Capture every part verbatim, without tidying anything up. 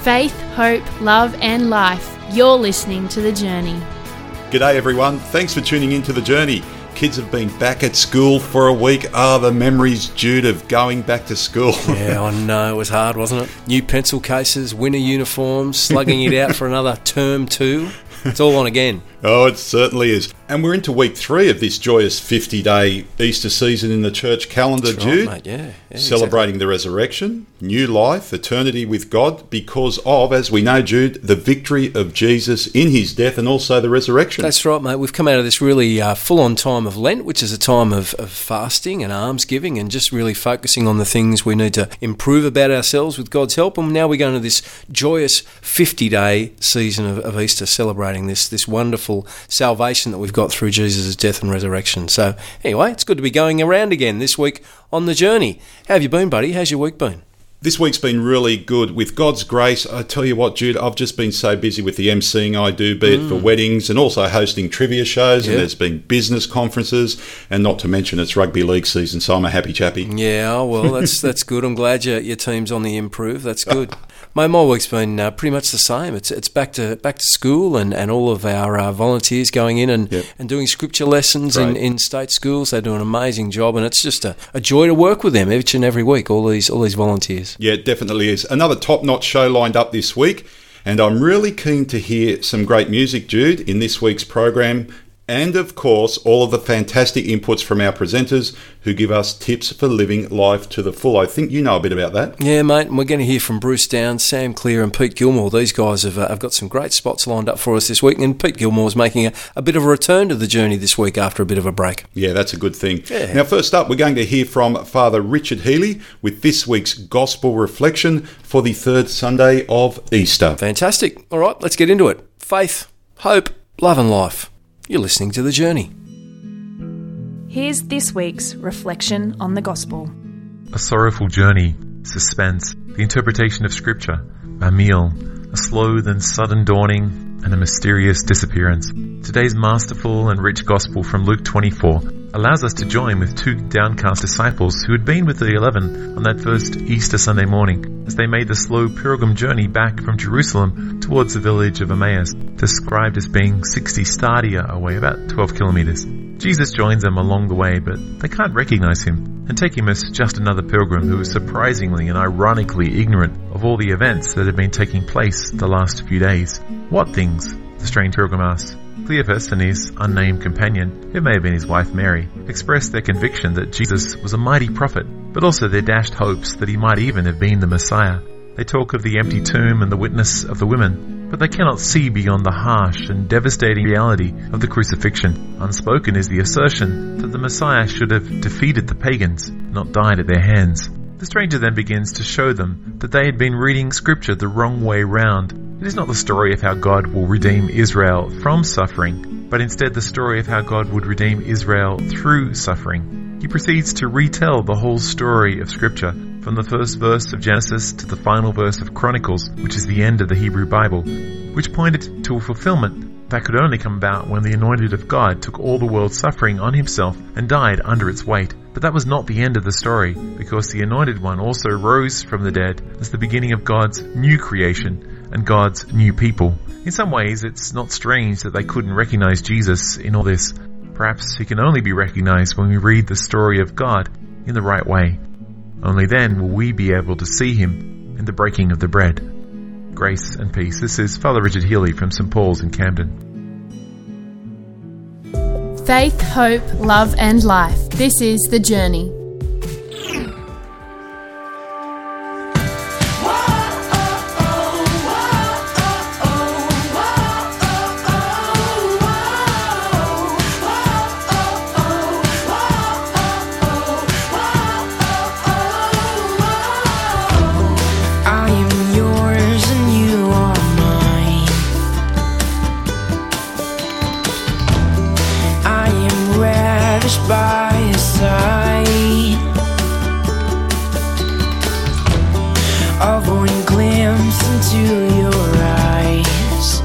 Faith, hope, love and life. You're listening to The Journey. G'day everyone, thanks for tuning in to The Journey. Kids have been back at school for a week. Ah, oh, the memories, Jude, of going back to school. Yeah, I know, it was hard, wasn't it? New pencil cases, winter uniforms, slugging it out for another term two. It's all on again. Oh, it certainly is. And we're into week three of this joyous fifty-day Easter season in the church calendar, That's Jude. Right, mate, yeah. yeah Celebrating exactly. the resurrection, new life, eternity with God because of, as we know, Jude, the victory of Jesus in his death and also the resurrection. That's right, mate. We've come out of this really uh, full-on time of Lent, which is a time of, of fasting and almsgiving and just really focusing on the things we need to improve about ourselves with God's help. And now we're going to this joyous fifty-day season of, of Easter, celebrating this, this wonderful salvation that we've got through Jesus' death and resurrection. So anyway, it's good to be going around again this week on The Journey. How have you been, buddy? How's your week been? This week's been really good. With God's grace, I tell you what, Jude, I've just been so busy with the emceeing I do, be it mm. for weddings and also hosting trivia shows, yeah. and there's been business conferences, and not to mention it's rugby league season, so I'm a happy chappy. Yeah, oh, well, that's that's good. I'm glad your, your team's on the improve. That's good. My, my week's been uh, pretty much the same. It's it's back to back to school and, and all of our uh, volunteers going in and, yep. and doing scripture lessons in, in state schools. They do an amazing job, and it's just a, a joy to work with them each and every week, all these all these volunteers. Yeah, it definitely is. Another top-notch show lined up this week, and I'm really keen to hear some great music, Jude, in this week's program. And, of course, all of the fantastic inputs from our presenters who give us tips for living life to the full. I think you know a bit about that. Yeah, mate, and we're going to hear from Bruce Downs, Sam Clear and Pete Gilmore. These guys have, uh, have got some great spots lined up for us this week, and Pete Gilmore's making a, a bit of a return to The Journey this week after a bit of a break. Yeah, that's a good thing. Yeah. Now, first up, we're going to hear from Father Richard Healy with this week's Gospel Reflection for the third Sunday of Easter. Fantastic. All right, let's get into it. Faith, hope, love and life. You're listening to The Journey. Here's this week's reflection on the Gospel. A sorrowful journey, suspense, the interpretation of Scripture, a meal, a slow then sudden dawning, and a mysterious disappearance. Today's masterful and rich Gospel from Luke twenty-four allows us to join with two downcast disciples who had been with the eleven on that first Easter Sunday morning as they made the slow pilgrim journey back from Jerusalem towards the village of Emmaus, described as being sixty stadia away, about twelve kilometres. Jesus joins them along the way, but they can't recognise him and take him as just another pilgrim who is surprisingly and ironically ignorant of all the events that have been taking place the last few days. What things? The strange pilgrim asks. Cleopas and his unnamed companion, who may have been his wife Mary, expressed their conviction that Jesus was a mighty prophet, but also their dashed hopes that he might even have been the Messiah. They talk of the empty tomb and the witness of the women, but they cannot see beyond the harsh and devastating reality of the crucifixion. Unspoken is the assertion that the Messiah should have defeated the pagans, not died at their hands. The stranger then begins to show them that they had been reading Scripture the wrong way round. It is not the story of how God will redeem Israel from suffering, but instead the story of how God would redeem Israel through suffering. He proceeds to retell the whole story of Scripture, from the first verse of Genesis to the final verse of Chronicles, which is the end of the Hebrew Bible, which pointed to a fulfillment that could only come about when the Anointed of God took all the world's suffering on himself and died under its weight. But that was not the end of the story, because the Anointed One also rose from the dead as the beginning of God's new creation and God's new people. In some ways, it's not strange that they couldn't recognize Jesus in all this. Perhaps he can only be recognized when we read the story of God in the right way. Only then will we be able to see him in the breaking of the bread. Grace and peace. This is Father Richard Healy from Saint Paul's in Camden. Faith, hope, love and life. This is The Journey. By his side, of one glimpse into your eyes,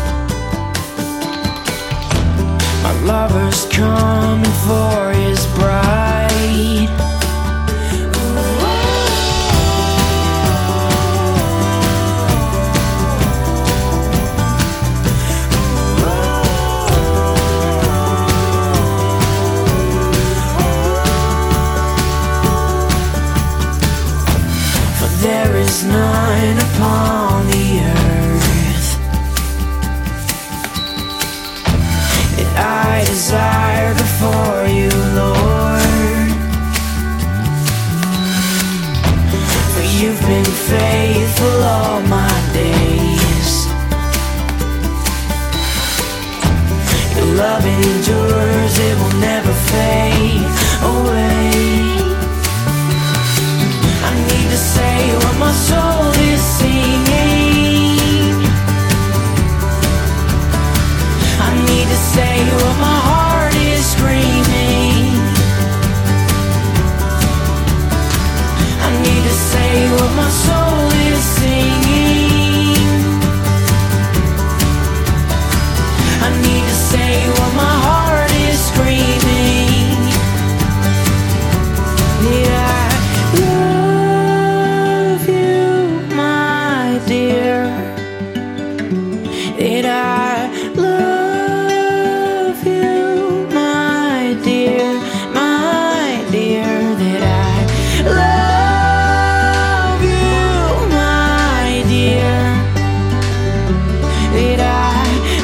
my lover's coming for his bride. there is none upon the earth that I desire before you, Lord. For you've been faithful all my days. Your love endures, it will never fade away. I need to say what my soul is singing. I need to say what my heart is screaming. I need to say what my soul is singing. I need to say what my heart is screaming. Yeah, I love you, my dear. Did I love you, my dear, my dear? Did I love you, my dear? Did I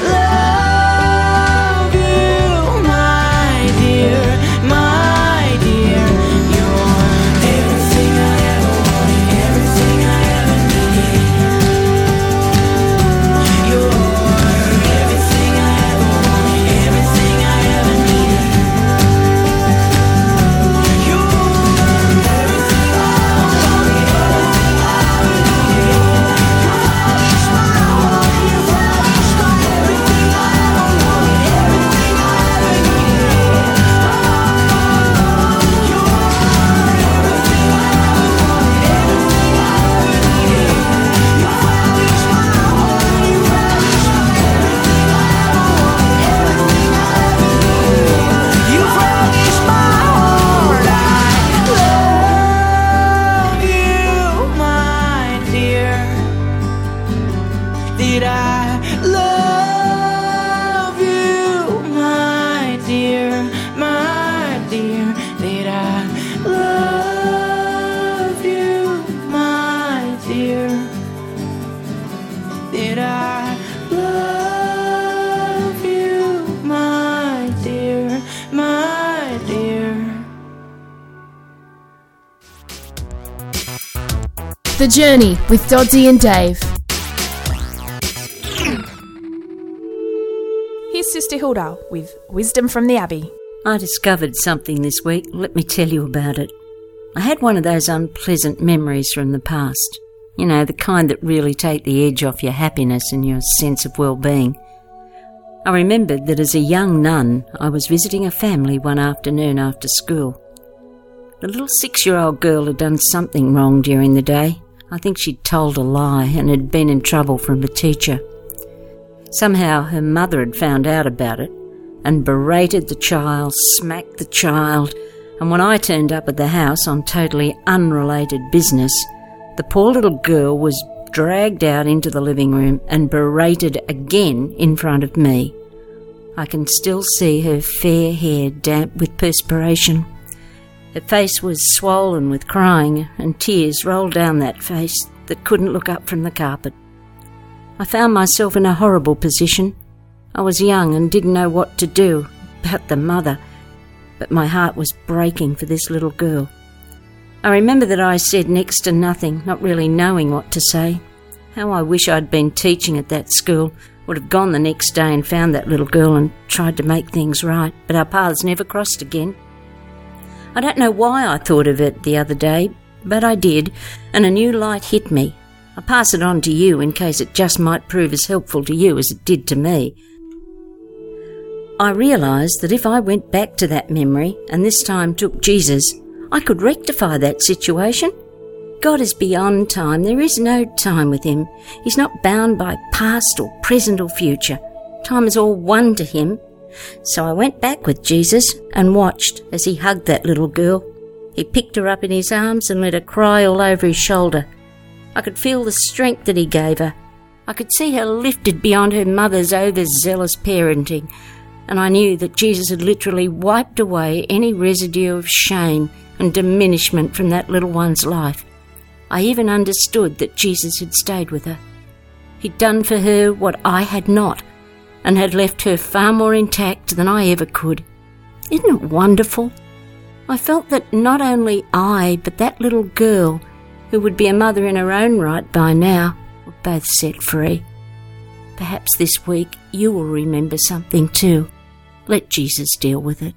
love you, my dear, my dear? You're everything I ever wanted, everything I ever needed. You're everything I ever wanted, everything I ever needed. You're everything I ever wanted, everything I ever needed. You smile, you smile, everything I ever wanted, everything I ever needed. You're everything I ever wanted, everything I ever needed. You finally smile, you finally smile, everything I ever wanted, everything I ever needed. You finally smiled. I love you, my dear. Did I love you, my dear, my dear? Did I love you, my dear? Did I love you, my dear, my dear? The Journey with Doddsy and Dave. Here's Sister Hilda with Wisdom from the Abbey. I discovered something this week. Let me tell you about it. I had one of those unpleasant memories from the past. You know, the kind that really take the edge off your happiness and your sense of well-being. I remembered that as a young nun, I was visiting a family one afternoon after school. The little six-year-old girl had done something wrong during the day. I think she'd told a lie and had been in trouble from a teacher. Somehow her mother had found out about it and berated the child, smacked the child, and when I turned up at the house on totally unrelated business, the poor little girl was dragged out into the living room and berated again in front of me. I can still see her fair hair damp with perspiration. Her face was swollen with crying, and tears rolled down that face that couldn't look up from the carpet. I found myself in a horrible position. I was young and didn't know what to do about the mother, but my heart was breaking for this little girl. I remember that I said next to nothing, not really knowing what to say. How I wish I'd been teaching at that school, would have gone the next day and found that little girl and tried to make things right, but our paths never crossed again. I don't know why I thought of it the other day, but I did, and a new light hit me. I pass it on to you in case it just might prove as helpful to you as it did to me. I realised that if I went back to that memory and this time took Jesus, I could rectify that situation. God is beyond time. There is no time with him. He's not bound by past or present or future. Time is all one to him. So I went back with Jesus and watched as he hugged that little girl. He picked her up in his arms and let her cry all over his shoulder. I could feel the strength that he gave her. I could see her lifted beyond her mother's overzealous parenting, and I knew that Jesus had literally wiped away any residue of shame and diminishment from that little one's life. I even understood that Jesus had stayed with her. He'd done for her what I had not, and had left her far more intact than I ever could. Isn't it wonderful? I felt that not only I, but that little girl, who would be a mother in her own right by now, were both set free. Perhaps this week you will remember something too. Let Jesus deal with it.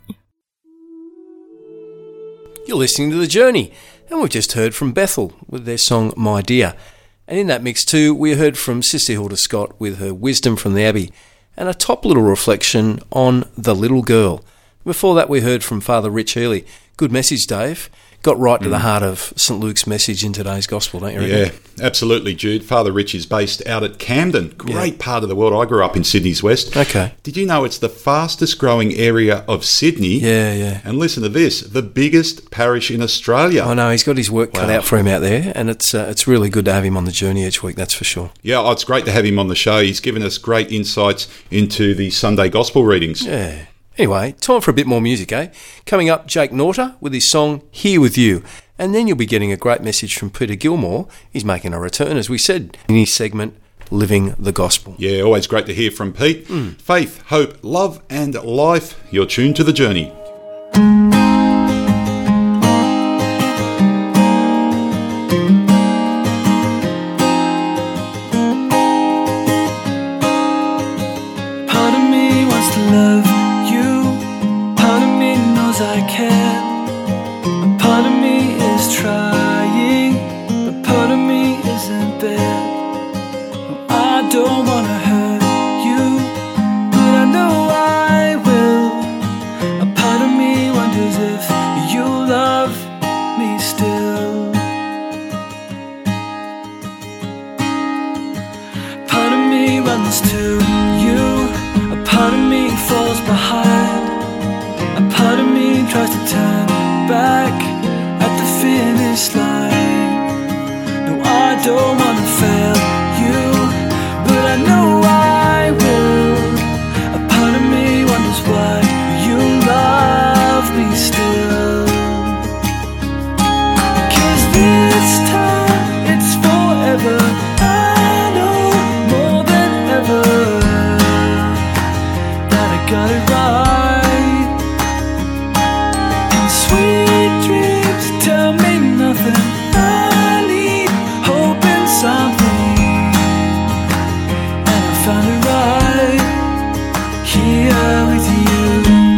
You're listening to The Journey, and we've just heard from Bethel with their song My Dear. And in that mix too, we heard from Sister Hilda Scott with her Wisdom from the Abbey, and a top little reflection on the little girl. Before that, we heard from Father Rich Healy. Good message, Dave. Got right to mm. the heart of Saint Luke's message in today's Gospel, don't you reckon? Yeah, absolutely, Jude. Father Rich is based out at Camden. Great yeah. part of the world. I grew up in Sydney's West. Okay. Did you know it's the fastest growing area of Sydney? Yeah, yeah. And listen to this, the biggest parish in Australia. I know, he's got his work wow. cut out for him out there, and it's uh, it's really good to have him on the journey each week, that's for sure. Yeah, oh, it's great to have him on the show. He's given us great insights into the Sunday Gospel readings. Yeah. Anyway, time for a bit more music, eh? Coming up, Jake Norter with his song Here With You. And then you'll be getting a great message from Peter Gilmore. He's making a return, as we said, in his segment, Living the Gospel. Yeah, always great to hear from Pete. Mm. Faith, hope, love and life. You're tuned to The Journey. Part of me wants to love you. Part of me knows I can. A part of me is trying, but part of me isn't there. No, I don't wanna hurt you, but I know I will. A part of me wonders if you love me still. Part of me runs to you, a part of me falls behind. A part of me tries to turn back at the finish line. No, I don't wanna fail you, but I know I will. A part of me wonders why you love me still. 'Cause this time it's forever. I know more than ever that I got it right. And sweet dreams tell me nothing. I need hope in something, and I found it right here with you.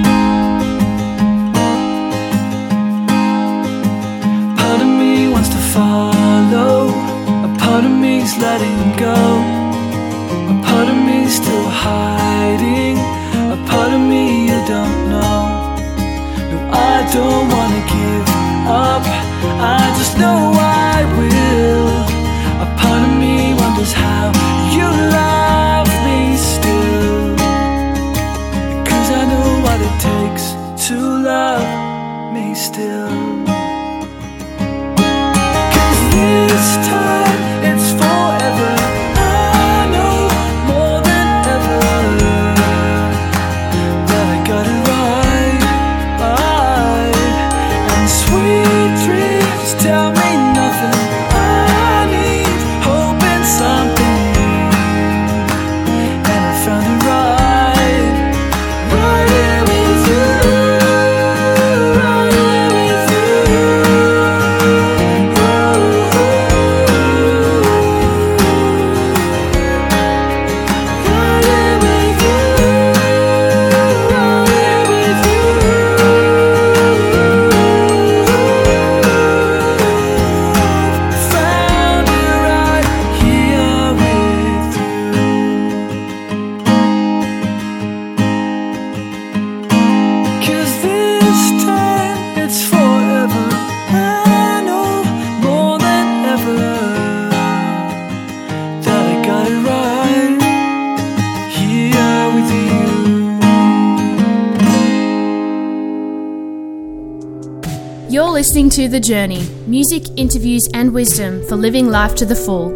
Part of me wants to follow, a part of me's letting go, a part of me's still hiding, a part of me you don't know. No, I don't wanna give up, I just know I will. A part of me wonders how you love me still, 'cause I know what it takes to love me still. 'Cause this time it's forever. I know more than ever that I got it right, right. And sweet dreams tell me nothing. I need hope in something, and I found it right, right here with you, right here with you. Right here with you, right here with you. Found it right here with you. 'Cause this time it's forever. I know more than ever that I got it right here with you. You're listening to The Journey, music, interviews and wisdom for living life to the full.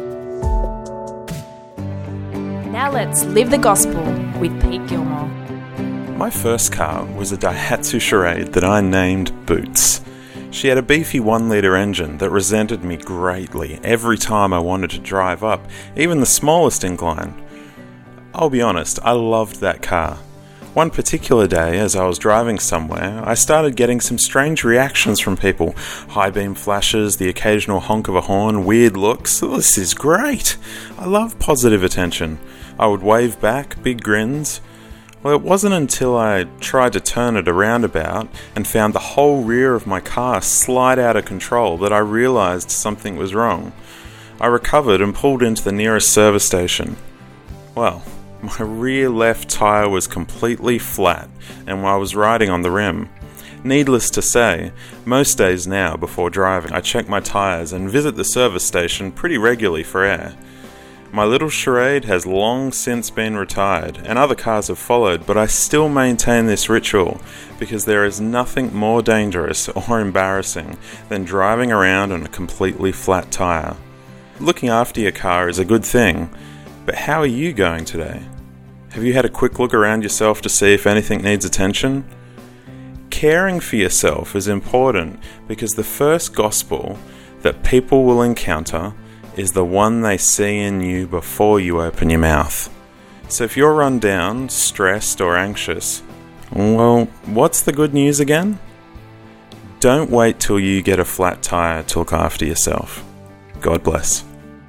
Now let's live the gospel with Pete Gilmore. My first car was a Daihatsu Charade that I named Boots. She had a beefy one litre engine that resented me greatly every time I wanted to drive up, even the smallest incline. I'll be honest, I loved that car. One particular day, as I was driving somewhere, I started getting some strange reactions from people. High beam flashes, the occasional honk of a horn, weird looks. This is great! I love positive attention. I would wave back, big grins. Well, it wasn't until I tried to turn at a roundabout and found the whole rear of my car slide out of control that I realised something was wrong. I recovered and pulled into the nearest service station. Well, my rear left tyre was completely flat, and I was riding on the rim. Needless to say, most days now before driving, I check my tyres and visit the service station pretty regularly for air. My little charade has long since been retired, and other cars have followed, but I still maintain this ritual because there is nothing more dangerous or embarrassing than driving around on a completely flat tyre. Looking after your car is a good thing, but how are you going today? Have you had a quick look around yourself to see if anything needs attention? Caring for yourself is important because the first gospel that people will encounter is the one they see in you before you open your mouth. So if you're run down, stressed, or anxious, well, what's the good news again? Don't wait till you get a flat tire to look after yourself. God bless.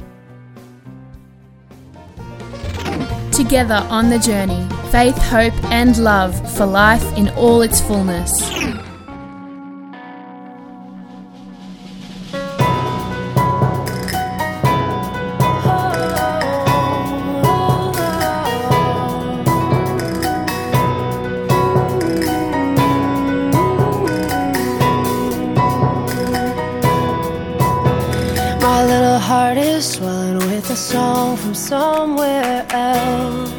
Together on the journey, faith, hope, and love for life in all its fullness. My little heart is swelling with a song from somewhere else.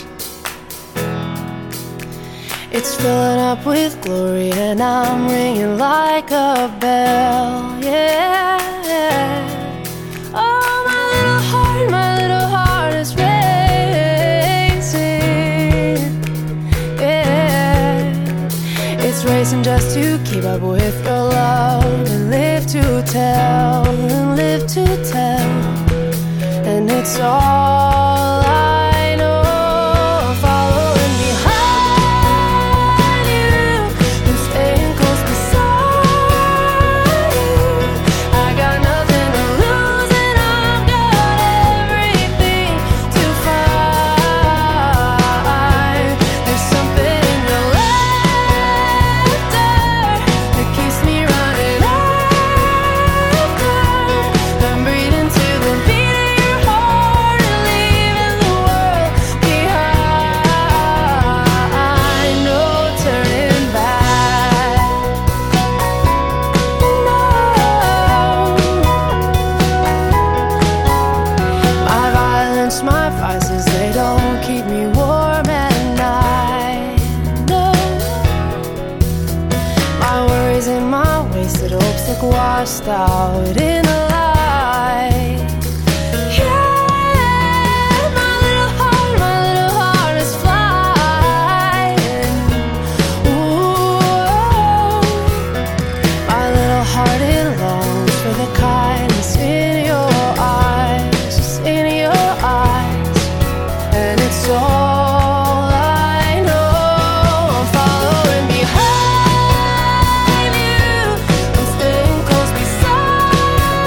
It's filling up with glory and I'm ringing like a bell, yeah. Oh, my little heart, my little heart is racing, yeah. It's racing just to keep up with your love and live to tell, and live to tell. And it's all I know, I'm following behind you, I'm staying close beside you. I got nothing to lose and I've got everything to find. There's something in your laughter that keeps me running after. I'm breathing to the beat of your heart and leaving the world behind. No turning back. No. My violence, my vices, they don't keep me warm at night. No. My worries and my wasted hopes look washed out in the light. Yeah, my little heart, my little heart is flying. Ooh, my little heart, it longs for the kindness in your eyes, just in your eyes. And it's all I know, I'm following behind you, I'm staying close beside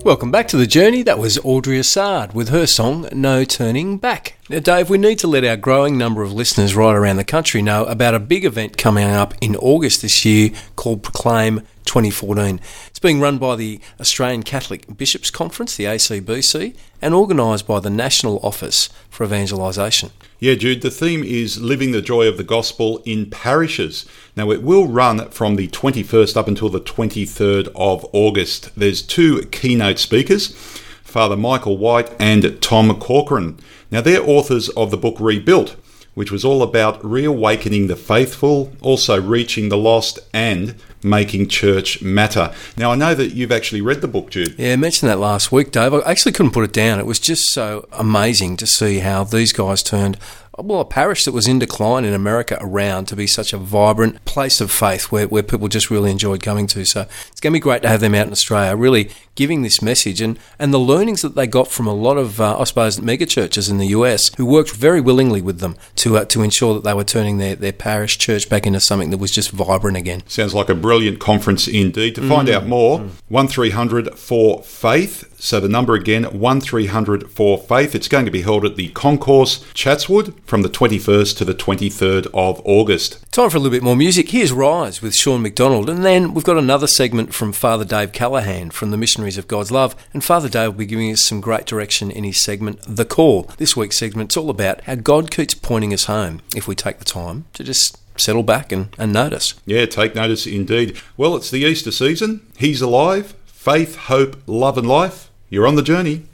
Welcome back to The Journey. That was Audrey Assad with her song No Turning Back. Now, Dave, we need to let our growing number of listeners right around the country know about a big event coming up in August this year called Proclaim twenty fourteen. It's being run by the Australian Catholic Bishops' Conference, the A C B C, and organised by the National Office for Evangelisation. Yeah, Jude, the theme is Living the Joy of the Gospel in Parishes. Now, it will run from the twenty-first up until the twenty-third of August. There's two keynote speakers, Father Michael White and Tom Corcoran. Now, they're authors of the book Rebuilt, which was all about reawakening the faithful, also reaching the lost, and making church matter. Now, I know that you've actually read the book, Jude. Yeah, I mentioned that last week, Dave. I actually couldn't put it down. It was just so amazing to see how these guys turned, well, a parish that was in decline in America around to be such a vibrant place of faith where, where people just really enjoyed coming to. So it's going to be great to have them out in Australia, really giving this message and, and the learnings that they got from a lot of, uh, I suppose, mega churches in the U S who worked very willingly with them to uh, to ensure that they were turning their, their parish church back into something that was just vibrant again. Sounds like a brilliant conference indeed. To find Mm. out more, Mm. one three hundred four faith. So the number again, one three hundred four faith. It's going to be held at the Concourse, Chatswood, from the twenty-first to the twenty-third of August. Time for a little bit more music. Here's Rise with Sean McDonald, and then we've got another segment from Father Dave Callahan from the Missionaries of God's Love, and Father Dave will be giving us some great direction in his segment, The Call. This week's segment's all about how God keeps pointing us home if we take the time to just settle back and, and notice. Yeah, take notice indeed. Well, it's the Easter season. He's alive. Faith, hope, love and life. You're on the journey.